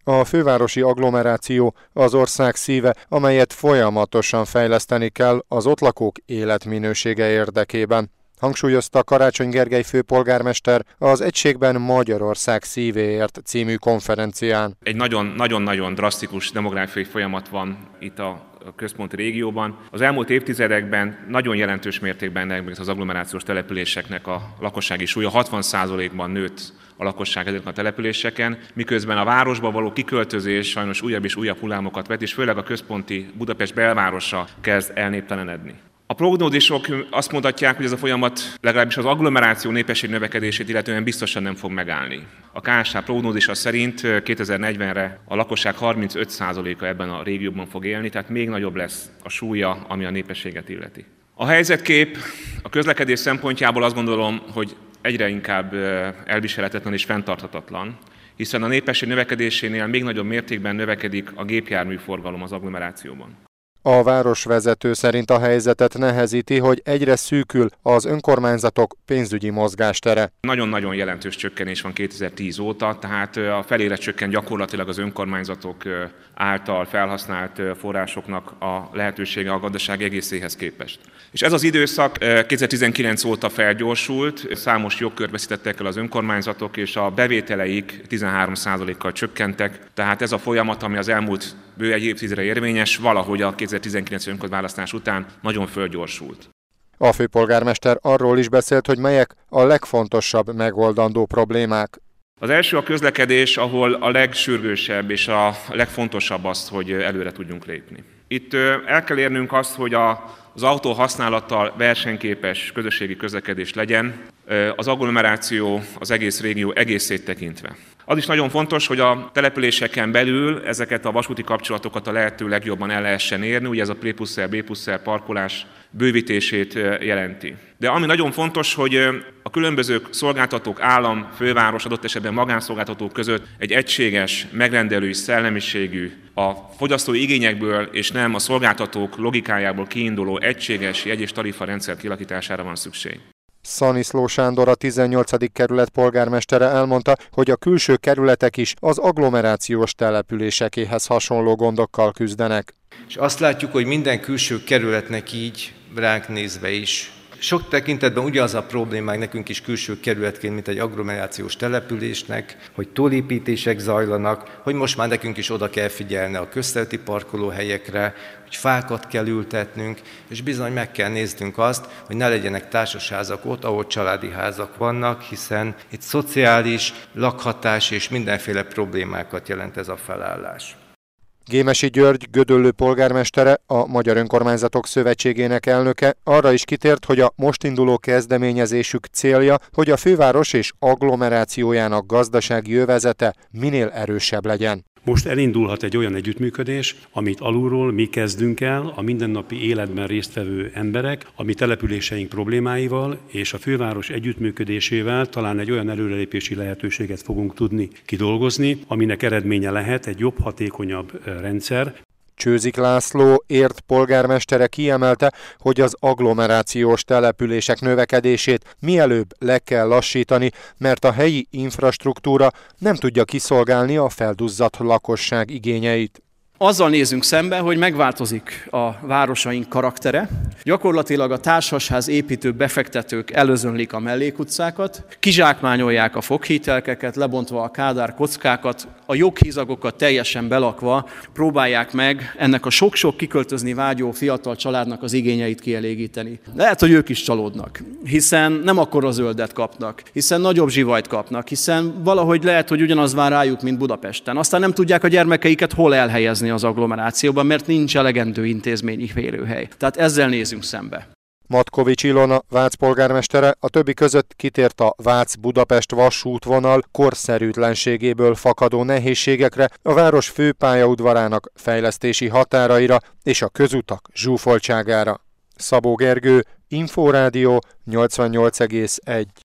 A fővárosi agglomeráció az ország szíve, amelyet folyamatosan fejleszteni kell az ott lakók életminősége érdekében, hangsúlyozta Karácsony Gergely főpolgármester az Egységben Magyarország szívéért című konferencián. Egy nagyon-nagyon drasztikus demográfiai folyamat van itt a központi régióban. Az elmúlt évtizedekben nagyon jelentős mértékben növekedett az agglomerációs településeknek a lakossági súlya, 60%-ban nőtt a lakosság ezeken a településeken, miközben a városba való kiköltözés sajnos újabb és újabb hullámokat vet, és főleg a központi Budapest belvárosa kezd elnéptelenedni. A prognózisok azt mutatják, hogy ez a folyamat legalábbis az agglomeráció népesség növekedését illetően biztosan nem fog megállni. A KSH prognózisa szerint 2040-re a lakosság 35%-a ebben a régióban fog élni, tehát még nagyobb lesz a súlya, ami a népességet illeti. A helyzetkép a közlekedés szempontjából azt gondolom, hogy egyre inkább elviselhetetlen és fenntarthatatlan, hiszen a népesség növekedésénél még nagyobb mértékben növekedik a gépjárműforgalom az agglomerációban. A városvezető szerint a helyzetet nehezíti, hogy egyre szűkül az önkormányzatok pénzügyi mozgástere. Nagyon-nagyon jelentős csökkenés van 2010 óta, tehát a felére csökken gyakorlatilag az önkormányzatok által felhasznált forrásoknak a lehetősége a gazdaság egészéhez képest. És ez az időszak 2019 óta felgyorsult, számos jogkört veszítettek el az önkormányzatok, és a bevételeik 13%-kal csökkentek, tehát ez a folyamat, ami az elmúlt bő egy évtizedre érvényes, valahogy a 2019 önkormányzatválasztás után nagyon fölgyorsult. A főpolgármester arról is beszélt, hogy melyek a legfontosabb megoldandó problémák. Az első a közlekedés, ahol a legsürgősebb és a legfontosabb az, hogy előre tudjunk lépni. Itt el kell érnünk azt, hogy az autó használattal versenyképes közösségi közlekedés legyen, az agglomeráció, az egész régió egészét tekintve. Az is nagyon fontos, hogy a településeken belül ezeket a vasúti kapcsolatokat a lehető legjobban el lehessen érni, ugye ez a P+R, B+R parkolás bővítését jelenti. De ami nagyon fontos, hogy a különböző szolgáltatók, állam, főváros, adott esetben magánszolgáltatók között egy egységes, megrendelői szellemiségű, a fogyasztói igényekből és nem a szolgáltatók logikájából kiinduló egységes jegy- és tarifarendszer kialakítására van szükség. Szaniszló Sándor, a 18. kerület polgármestere elmondta, hogy a külső kerületek is az agglomerációs településekéhez hasonló gondokkal küzdenek. És azt látjuk, hogy minden külső kerületnek így ránk nézve is sok tekintetben ugyanaz a problémák nekünk is külső kerületként, mint egy agglomerációs településnek, hogy túlépítések zajlanak, hogy most már nekünk is oda kell figyelni a közterületi parkolóhelyekre, hogy fákat kell ültetnünk, és bizony meg kell néznünk azt, hogy ne legyenek társasházak ott, ahol családi házak vannak, hiszen itt szociális, lakhatás és mindenféle problémákat jelent ez a felállás. Gémesi György, Gödöllő polgármestere, a Magyar Önkormányzatok Szövetségének elnöke arra is kitért, hogy a most induló kezdeményezésük célja, hogy a főváros és agglomerációjának gazdasági övezete minél erősebb legyen. Most elindulhat egy olyan együttműködés, amit alulról mi kezdünk el, a mindennapi életben résztvevő emberek, a mi településeink problémáival, és a főváros együttműködésével talán egy olyan előrelépési lehetőséget fogunk tudni kidolgozni, aminek eredménye lehet egy jobb, hatékonyabb rendszer. Csőzik László, Érd polgármestere kiemelte, hogy az agglomerációs települések növekedését mielőbb le kell lassítani, mert a helyi infrastruktúra nem tudja kiszolgálni a felduzzadt lakosság igényeit. Azzal nézünk szembe, hogy megváltozik a városaink karaktere. Gyakorlatilag a társasház építők, befektetők előzönlik a mellékutcákat, kizsákmányolják a foghitelkeket, lebontva a Kádár kockákat, a joghízagokat teljesen belakva próbálják meg ennek a sok-sok kiköltözni vágyó fiatal családnak az igényeit kielégíteni. Lehet, hogy ők is csalódnak, hiszen nem akkora zöldet kapnak, hiszen nagyobb zsivajt kapnak, hiszen valahogy lehet, hogy ugyanaz vár rájuk, mint Budapesten. Aztán nem tudják a gyermekeiket hol elhelyezni az agglomerációban, mert nincs elegendő intézményi férőhely. Tehát ezzel nézünk szembe. Matkovics Ilona, Vác polgármestere a többi között kitért a Vác-Budapest vasútvonal korszerűtlenségéből fakadó nehézségekre, a város főpályaudvarának fejlesztési határaira és a közutak zsúfoltságára. Szabó Gergő, Inforádió 88,1.